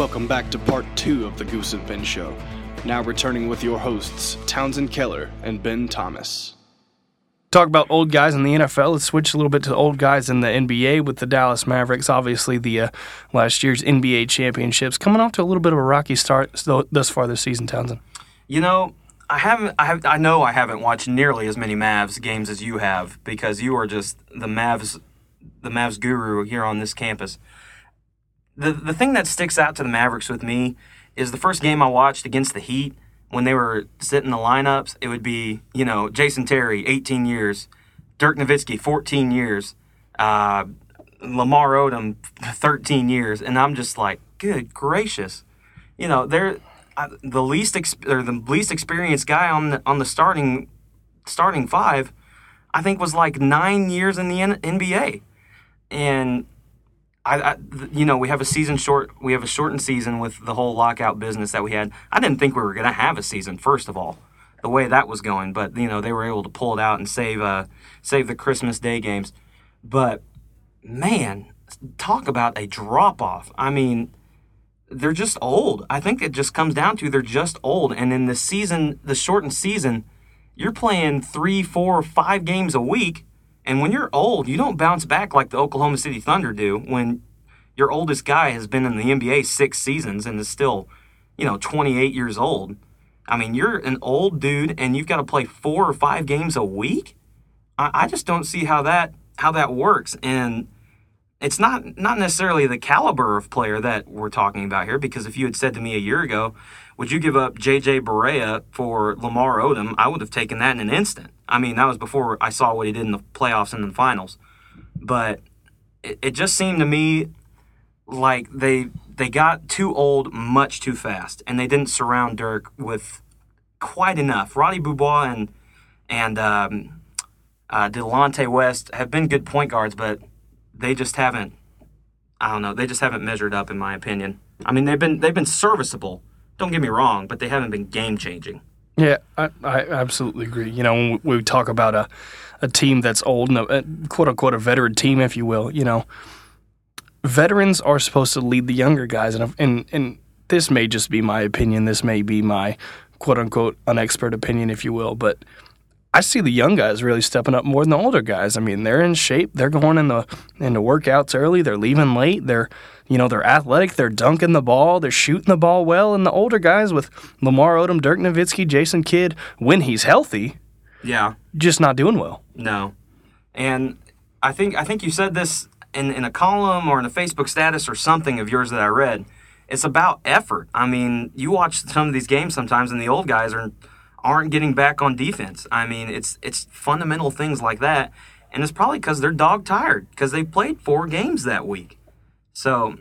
Welcome back to part 2 of the Goose and Ben Show. Now returning with your hosts, Townsend Keller and Ben Thomas. Talk about old guys in the NFL. Let's switch a little bit to old guys in the NBA with the Dallas Mavericks. Obviously, the last year's NBA championships coming off to a little bit of a rocky start thus far this season, Townsend. You know, I know I haven't watched nearly as many Mavs games as you have because you are just the Mavs guru here on this campus. The thing that sticks out to the Mavericks with me is the first game I watched against the Heat. When they were sitting the lineups, it would be, Jason Terry, 18 years, Dirk Nowitzki, 14 years, Lamar Odom, 13 years, and I'm just like, good gracious, they're the least experienced guy on the starting five, I think was like 9 years in the NBA, and we have a shortened season with the whole lockout business that we had. I didn't think we were going to have a season, first of all, the way that was going. But, they were able to pull it out and save the Christmas Day games. But, man, talk about a drop-off. I mean, they're just old. I think it just comes down to they're just old. And in the shortened season, you're playing 3, 4, 5 games a week. And when you're old, you don't bounce back like the Oklahoma City Thunder do when your oldest guy has been in the NBA 6 seasons and is still, 28 years old. I mean, you're an old dude and you've got to play 4 or 5 games a week? I just don't see how that works. And it's not necessarily the caliber of player that we're talking about here, because if you had said to me a year ago, would you give up J.J. Barea for Lamar Odom, I would have taken that in an instant. I mean, that was before I saw what he did in the playoffs and in the finals. But it just seemed to me like they got too old much too fast, and they didn't surround Dirk with quite enough. Roddy Beaubois and Delonte West have been good point guards, but they just haven't. I don't know. They just haven't measured up, in my opinion. I mean, they've been serviceable. Don't get me wrong, but they haven't been game changing. Yeah, I absolutely agree. When we talk about a team that's old, quote unquote a veteran team, if you will, veterans are supposed to lead the younger guys, and this may just be my opinion. This may be my quote unquote unexpert opinion, if you will, but I see the young guys really stepping up more than the older guys. I mean, they're in shape. They're going into workouts early. They're leaving late. They're athletic. They're dunking the ball. They're shooting the ball well. And the older guys with Lamar Odom, Dirk Nowitzki, Jason Kidd, when he's healthy, just not doing well. No. And I think you said this in a column or in a Facebook status or something of yours that I read. It's about effort. I mean, you watch some of these games sometimes, and the old guys aren't getting back on defense. I mean, it's fundamental things like that, and it's probably because they're dog tired because they played 4 games that week. So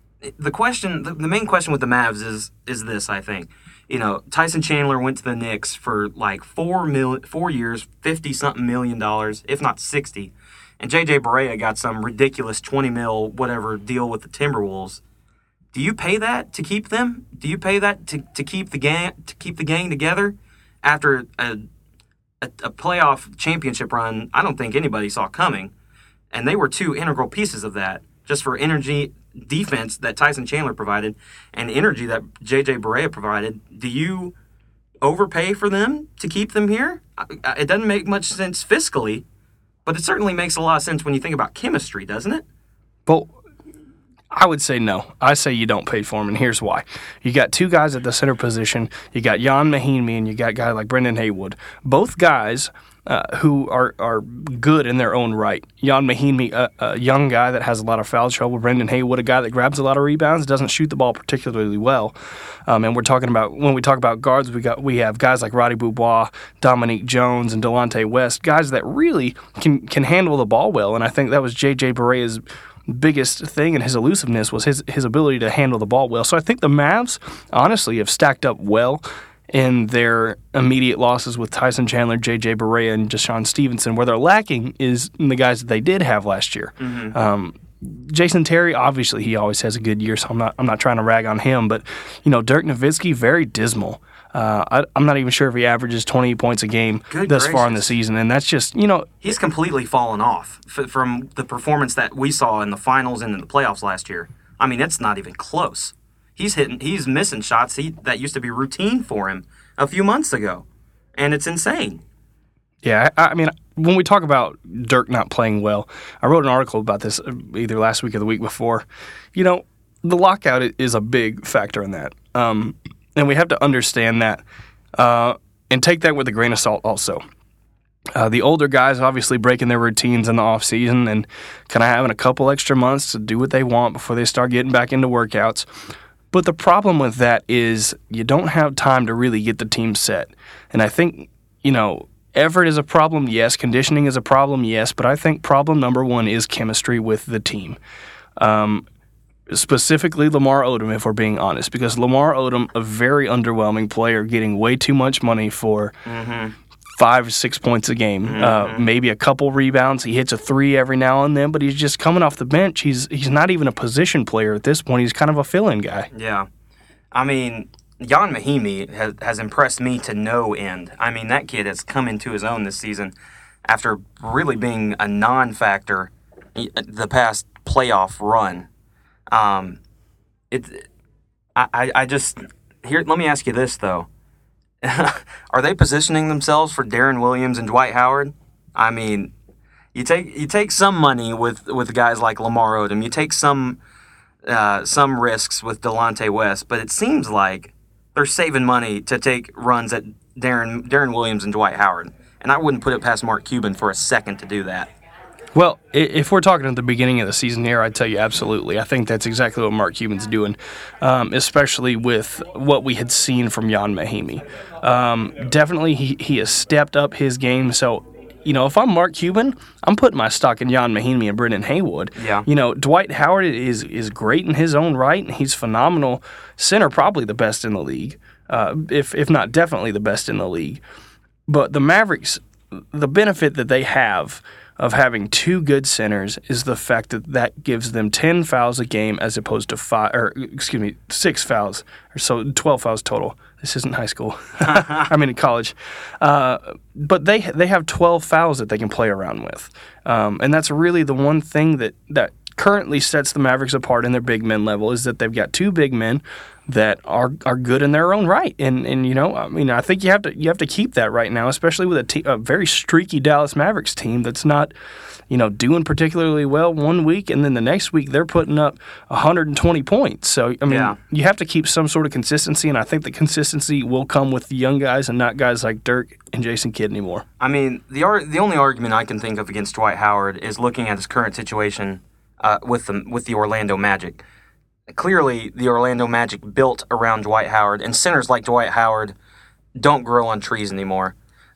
the main question with the Mavs is this, I think. Tyson Chandler went to the Knicks for like 4 years, $50-something million, if not 60, and J.J. Barea got some ridiculous $20 million whatever deal with the Timberwolves. Do you pay that to keep them? Do you pay that to keep the gang together? After a playoff championship run, I don't think anybody saw coming. And they were 2 integral pieces of that, just for energy, defense that Tyson Chandler provided, and energy that J.J. Barea provided. Do you overpay for them to keep them here? It doesn't make much sense fiscally, but it certainly makes a lot of sense when you think about chemistry, doesn't it? Well, I would say no. I say you don't pay for them, and here's why. You got 2 guys at the center position. You got Jan Mahinmi, and you got a guy like Brendan Haywood. Both guys who are good in their own right. Jan Mahinmi, a young guy that has a lot of foul trouble. Brendan Haywood, a guy that grabs a lot of rebounds, doesn't shoot the ball particularly well. And we're talking about, when we talk about guards, we have guys like Roddy Beaubois, Dominique Jones, and Delonte West, guys that really can handle the ball well. And I think that was J.J. Barea's biggest thing in his elusiveness was his ability to handle the ball well. So I think the Mavs, honestly, have stacked up well in their immediate losses with Tyson Chandler, J.J. Barea, and Deshaun Stevenson. Where they're lacking is in the guys that they did have last year. Mm-hmm. Jason Terry, obviously, he always has a good year, so I'm not trying to rag on him. But Dirk Nowitzki, very dismal. I'm not even sure if he averages 20 points a game thus far in the season, and that's just, He's completely fallen off from the performance that we saw in the finals and in the playoffs last year. I mean, it's not even close. he's missing shots that used to be routine for him a few months ago, and it's insane. Yeah, I mean, when we talk about Dirk not playing well, I wrote an article about this either last week or the week before. You know, the lockout is a big factor in that, and we have to understand that and take that with a grain of salt also. The older guys obviously breaking their routines in the off season and kind of having a couple extra months to do what they want before they start getting back into workouts. But the problem with that is you don't have time to really get the team set. And I think, you know, effort is a problem, yes. Conditioning is a problem, yes. But I think problem number one is chemistry with the team. Specifically Lamar Odom, if we're being honest, because Lamar Odom, a very underwhelming player, getting way too much money for 5 or 6 points a game, maybe a couple rebounds. He hits a three every now and then, but he's just coming off the bench. He's not even a position player at this point. He's kind of a fill-in guy. Yeah. I mean, Jan Mahimi has impressed me to no end. I mean, that kid has come into his own this season after really being a non-factor the past playoff run. I just here. Let me ask you this though: are they positioning themselves for Darren Williams and Dwight Howard? I mean, you take some money with guys like Lamar Odom. You take some risks with Delonte West, but it seems like they're saving money to take runs at Darren Williams and Dwight Howard. And I wouldn't put it past Mark Cuban for a second to do that. Well, if we're talking at the beginning of the season here, I'd tell you absolutely. I think that's exactly what Mark Cuban's doing, especially with what we had seen from Jan Mahimi. Definitely, he has stepped up his game. So, you know, if I'm Mark Cuban, I'm putting my stock in Jan Mahimi and Brendan Haywood. Yeah. You know, Dwight Howard is great in his own right, and he's phenomenal center, probably the best in the league, if not definitely the best in the league. But the Mavericks, the benefit that they have of having two good centers is the fact that gives them 10 fouls a game as opposed to 6 fouls, or so 12 fouls total. This isn't high school. I mean in college. But they have 12 fouls that they can play around with. And that's really the one thing that currently sets the Mavericks apart in their big men level is that they've got two big men that are good in their own right. And you know, I mean, I think you have to keep that right now, especially with a very streaky Dallas Mavericks team that's not, you know, doing particularly well one week, and then the next week they're putting up 120 points. So, I mean, You have to keep some sort of consistency, and I think the consistency will come with the young guys and not guys like Dirk and Jason Kidd anymore. I mean, the only argument I can think of against Dwight Howard is looking at his current situation with the Orlando Magic. Clearly, the Orlando Magic built around Dwight Howard, and centers like Dwight Howard don't grow on trees anymore.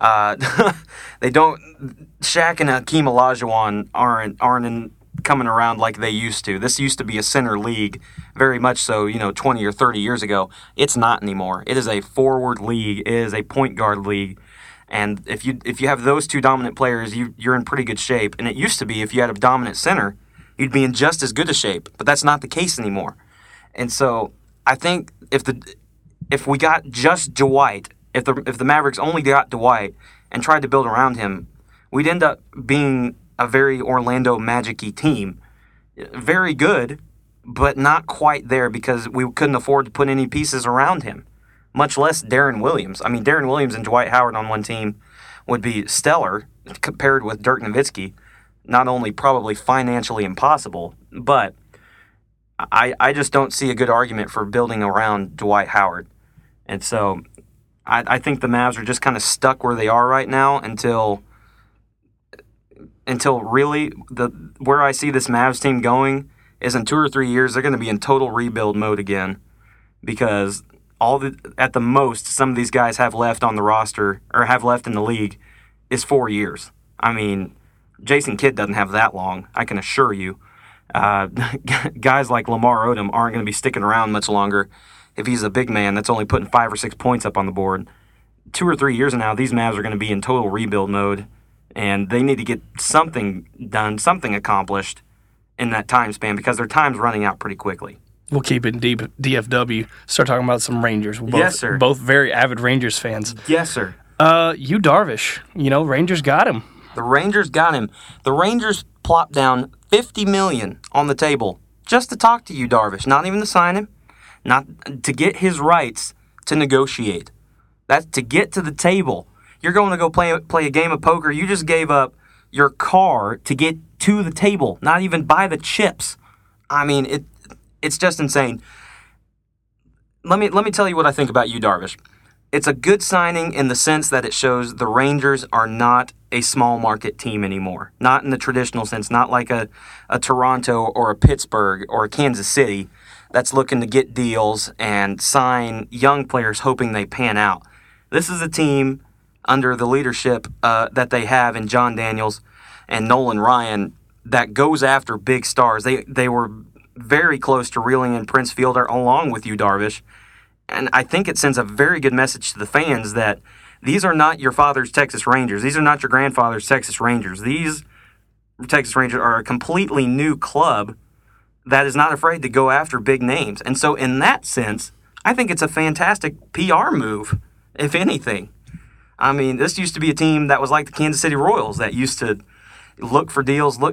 They don't. Shaq and Hakeem Olajuwon aren't coming around like they used to. This used to be a center league, very much so. 20 or 30 years ago. It's not anymore. It is a forward league. It is a point guard league. And if you have those two dominant players, you're in pretty good shape. And it used to be if you had a dominant center, you'd be in just as good a shape. But that's not the case anymore. And so I think if we got just Dwight, if the Mavericks only got Dwight and tried to build around him, we'd end up being a very Orlando Magic-y team. Very good, but not quite there because we couldn't afford to put any pieces around him, much less Darren Williams. I mean, Darren Williams and Dwight Howard on one team would be stellar compared with Dirk Nowitzki. Not only probably financially impossible, but I just don't see a good argument for building around Dwight Howard. And so I think the Mavs are just kind of stuck where they are right now until really where I see this Mavs team going is in 2 or 3 years they're going to be in total rebuild mode again, because at the most some of these guys have left on the roster or have left in the league is 4 years. I mean, Jason Kidd doesn't have that long, I can assure you. Guys like Lamar Odom aren't going to be sticking around much longer if he's a big man that's only putting 5 or 6 points up on the board. 2 or 3 years from now, these Mavs are going to be in total rebuild mode, and they need to get something done, something accomplished in that time span, because their time's running out pretty quickly. We'll keep it in DFW. Start talking about some Rangers. Yes, sir. Both very avid Rangers fans. Yes, sir. Yu Darvish, Rangers got him. The Rangers got him. The Rangers plopped down $50 million on the table just to talk to Yu Darvish, not even to sign him, not to get his rights to negotiate. That's to get to the table. You're going to go play a game of poker. You just gave up your car to get to the table, not even buy the chips. I mean, it's just insane. Let me tell you what I think about Yu Darvish. It's a good signing in the sense that it shows the Rangers are not a small market team anymore. Not in the traditional sense, not like a Toronto or a Pittsburgh or a Kansas City that's looking to get deals and sign young players hoping they pan out. This is a team under the leadership that they have in John Daniels and Nolan Ryan that goes after big stars. They were very close to reeling in Prince Fielder along with Yu Darvish. And I think it sends a very good message to the fans that these are not your father's Texas Rangers. These are not your grandfather's Texas Rangers. These Texas Rangers are a completely new club that is not afraid to go after big names. And so in that sense, I think it's a fantastic PR move, if anything. I mean, this used to be a team that was like the Kansas City Royals that used to look for deals, look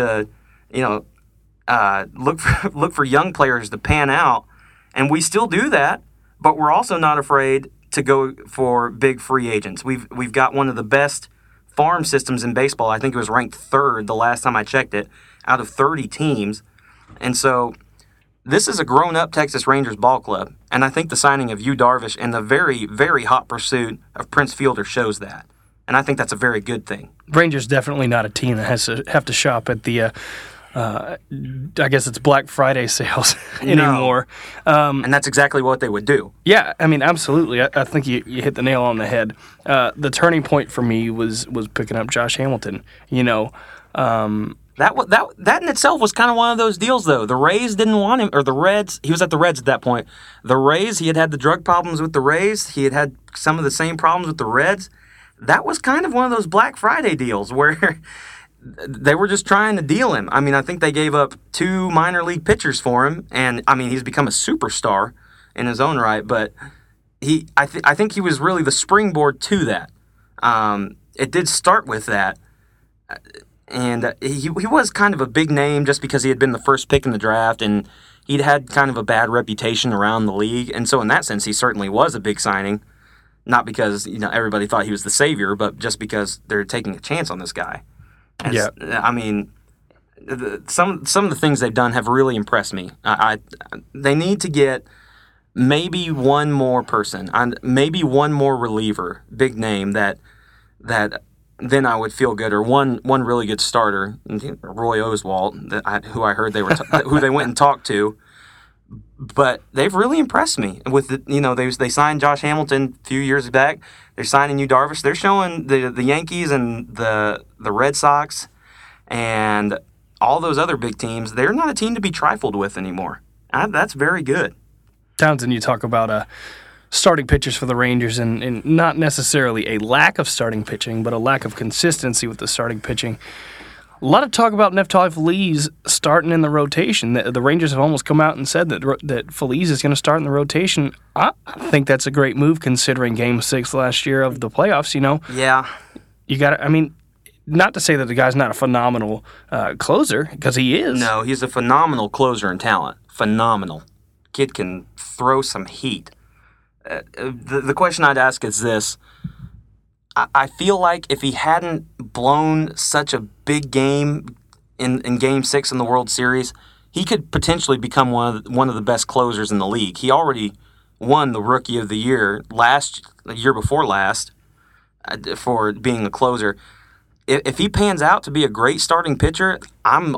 for young players to pan out. And we still do that. But we're also not afraid to go for big free agents. We've got one of the best farm systems in baseball. I think it was ranked third the last time I checked it, out of 30 teams. And so this is a grown-up Texas Rangers ball club. And I think the signing of Yu Darvish and the very, very hot pursuit of Prince Fielder shows that. And I think that's a very good thing. Rangers definitely not a team that has to have to shop at the I guess it's Black Friday sales anymore. And that's exactly what they would do. Yeah, I mean, absolutely. I think you hit the nail on the head. The turning point for me was picking up Josh Hamilton. That in itself was kind of one of those deals, though. The Rays didn't want him, or the Reds. He was at the Reds at that point. The Rays, he had the drug problems with the Rays. He had some of the same problems with the Reds. That was kind of one of those Black Friday deals where they were just trying to deal him. I mean, I think they gave up 2 minor league pitchers for him, and I mean, he's become a superstar in his own right. But I think he was really the springboard to that. It did start with that, and he was kind of a big name just because he had been the first pick in the draft, and he'd had kind of a bad reputation around the league, and so in that sense, he certainly was a big signing. Not because everybody thought he was the savior, but just because they're taking a chance on this guy. Yeah, I mean, some of the things they've done have really impressed me. They need to get maybe one more person, maybe one more reliever, big name that then I would feel good, or one really good starter, Roy Oswalt, who I heard who they went and talked to. But they've really impressed me with they signed Josh Hamilton a few years back. They're signing Yu Darvish. They're showing the Yankees and the Red Sox and all those other big teams, they're not a team to be trifled with anymore. That's very good. Townsend, you talk about starting pitchers for the Rangers and not necessarily a lack of starting pitching, but a lack of consistency with the starting pitching. A lot of talk about Neftali Feliz starting in the rotation. The Rangers have almost come out and said that Feliz is going to start in the rotation. I think that's a great move considering Game 6 last year of the playoffs, Yeah. You got to, I mean, not to say that the guy's not a phenomenal closer, because he is. No, he's a phenomenal closer in talent. Phenomenal. Kid can throw some heat. The question I'd ask is this. I feel like if he hadn't blown such a big game in Game 6 in the World Series, he could potentially become one of the best closers in the league. He already won the Rookie of the Year the year before last for being a closer. If he pans out to be a great starting pitcher, I'm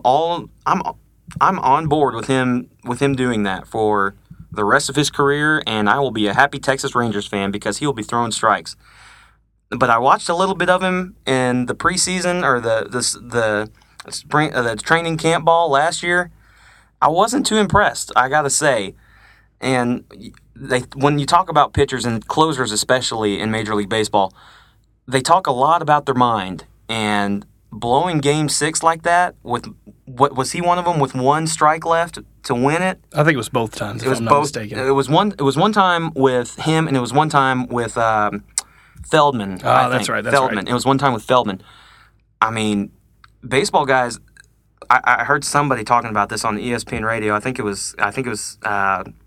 on board with him doing that for the rest of his career, and I will be a happy Texas Rangers fan because he'll be throwing strikes. But I watched a little bit of him in the preseason or the spring the training camp ball last year. I wasn't too impressed, I gotta say. And when you talk about pitchers and closers, especially in Major League Baseball, they talk a lot about their mind. And blowing Game 6 like that, with what was he one of them with 1 strike left to win it? I think it was both times. If I'm not mistaken. It was one time with him, and it was one time with Feldman. That's right. Feldman. Right. It was one time with Feldman. I mean, baseball guys. I heard somebody talking about this on the ESPN radio. I think it was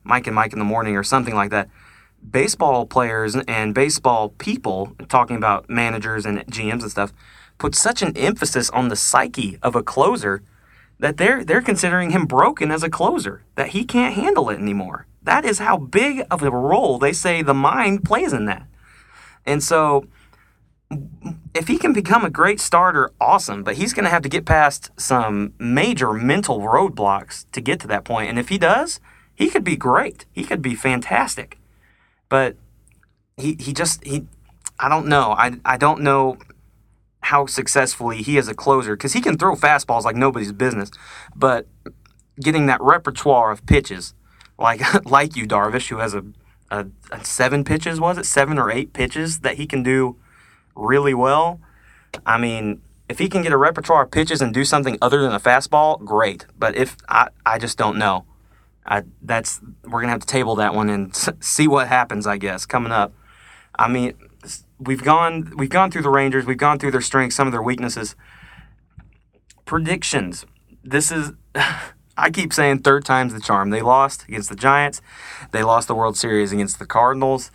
Mike and Mike in the Morning or something like that. Baseball players and baseball people, talking about managers and GMs and stuff, put such an emphasis on the psyche of a closer that they're considering him broken as a closer, that he can't handle it anymore. That is how big of a role they say the mind plays in that. And so if he can become a great starter, awesome, but he's going to have to get past some major mental roadblocks to get to that point. And if he does, he could be great. He could be fantastic. But he I don't know. I don't know how successfully he is a closer, because he can throw fastballs like nobody's business, but getting that repertoire of pitches, like you, Darvish, who has a 7 pitches, was it 7 or 8 pitches that he can do really well. I mean, if he can get a repertoire of pitches and do something other than a fastball, great. But if I just don't know. We're gonna have to table that one and see what happens, I guess, coming up. I mean, we've gone through the Rangers, we've gone through their strengths, some of their weaknesses. Predictions. This is I keep saying third time's the charm. They lost against the Giants. They lost the World Series against the Cardinals.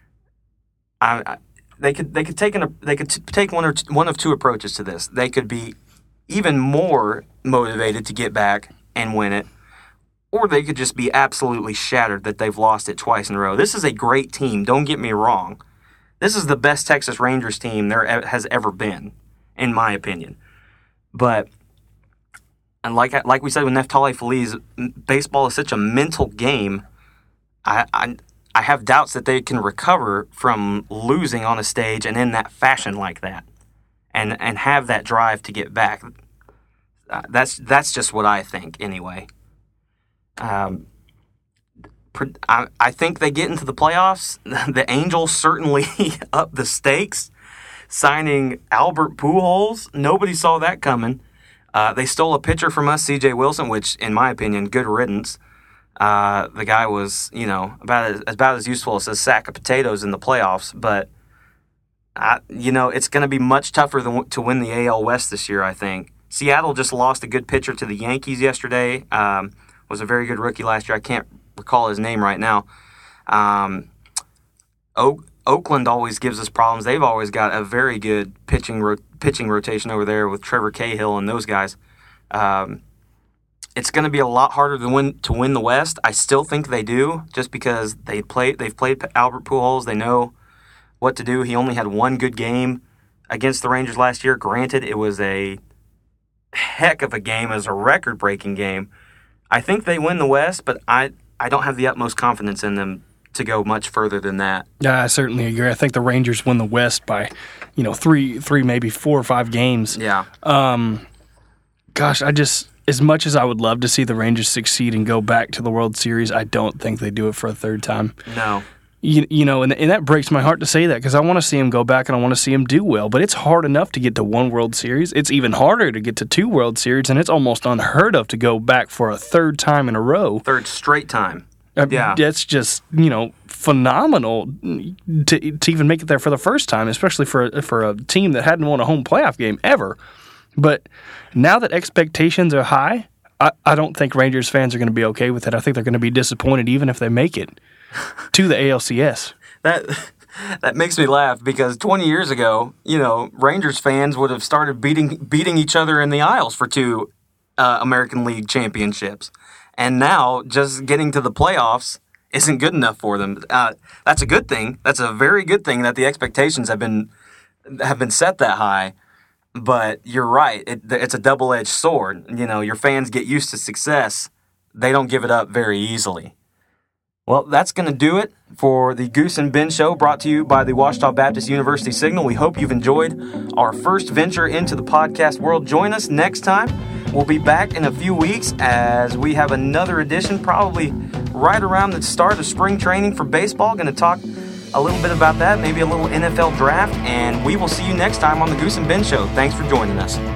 They could take one of two approaches to this. They could be even more motivated to get back and win it, or they could just be absolutely shattered that they've lost it twice in a row. This is a great team, don't get me wrong. This is the best Texas Rangers team there has ever been, in my opinion. But, and like we said with Neftali Feliz, baseball is such a mental game. I have doubts that they can recover from losing on a stage and in that fashion like that, and have that drive to get back. That's just what I think, anyway. I think they get into the playoffs. The Angels certainly up the stakes, signing Albert Pujols. Nobody saw that coming. They stole a pitcher from us, C.J. Wilson, which, in my opinion, good riddance. The guy was, about as useful as a sack of potatoes in the playoffs. But, it's going to be much tougher to win the AL West this year, I think. Seattle just lost a good pitcher to the Yankees yesterday. Was a very good rookie last year. I can't recall his name right now. Oakland always gives us problems. They've always got a very good pitching rotation over there with Trevor Cahill and those guys. It's going to be a lot harder to win the West. I still think they do, just because they've played Albert Pujols. They know what to do. He only had one good game against the Rangers last year. Granted, it was a heck of a game. It was a record-breaking game. I think they win the West, but I don't have the utmost confidence in them to go much further than that. Yeah, I certainly agree. I think the Rangers win the West by, 3, maybe 4 or 5 games. Yeah. Gosh, as much as I would love to see the Rangers succeed and go back to the World Series, I don't think they do it for a third time. No. And that breaks my heart to say that, because I want to see him go back and I want to see him do well. But it's hard enough to get to 1 World Series. It's even harder to get to 2 World Series, and it's almost unheard of to go back for a third time in a row. Third straight time. Yeah. That's just, phenomenal to even make it there for the first time, especially for a team that hadn't won a home playoff game ever. But now that expectations are high, I don't think Rangers fans are going to be okay with it. I think they're going to be disappointed even if they make it to the ALCS. That makes me laugh, because 20 years ago, Rangers fans would have started beating each other in the aisles for 2 American League championships. And now just getting to the playoffs isn't good enough for them. That's a good thing. That's a very good thing that the expectations have been set that high. But you're right. It's a double-edged sword. Your fans get used to success. They don't give it up very easily. Well, that's going to do it for the Goose and Ben Show, brought to you by the Ouachita Baptist University Signal. We hope you've enjoyed our first venture into the podcast world. Join us next time. We'll be back in a few weeks as we have another edition, probably right around the start of spring training for baseball. Going to talk a little bit about that, maybe a little NFL draft, and we will see you next time on the Goose and Ben Show. Thanks for joining us.